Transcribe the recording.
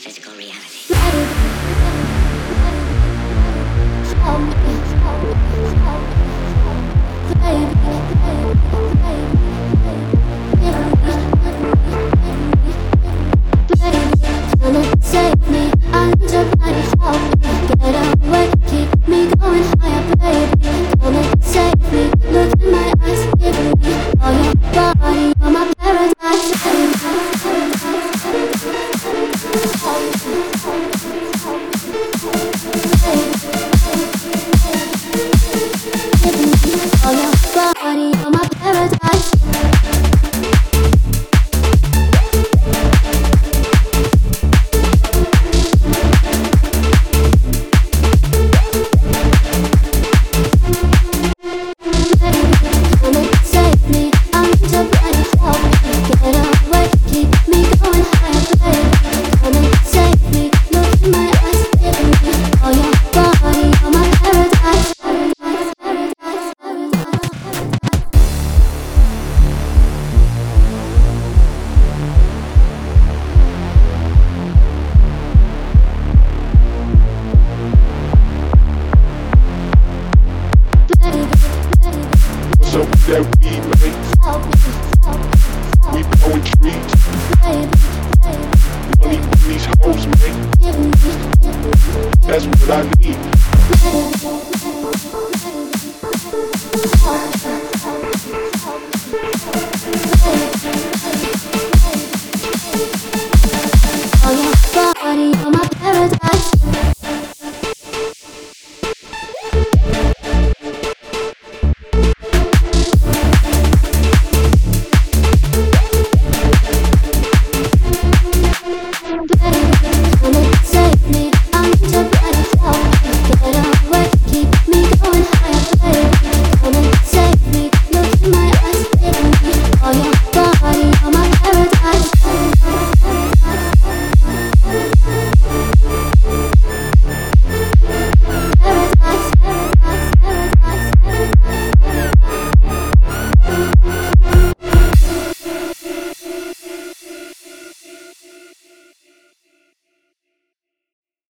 physical reality. Save me, I need your body, help me get away, keep me going higher, baby. Come and save me, look in my eyes, give me all your body, you're my paradise. Give me all your body, you're my paradise. So that we make, we blowing trees. Money from these hoes make, that's what I need.